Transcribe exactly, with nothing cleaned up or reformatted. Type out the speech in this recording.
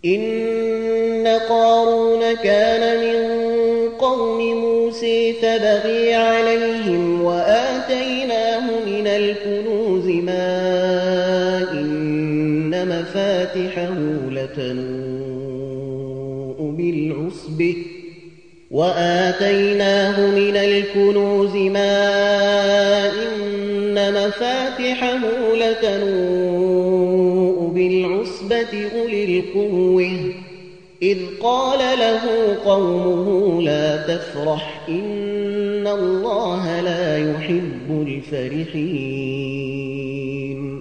إن قارون كان من قوم موسى فبغي عليهم وآتيناه من الكنوز ما إن مفاتحه لتنوء بالعصبة وآتيناه من الكنوز ما إن مفاتحه لتنوء بالعصبة أولي القوة إذ قال له قومه لا تفرح إن الله لا يحب الفرحين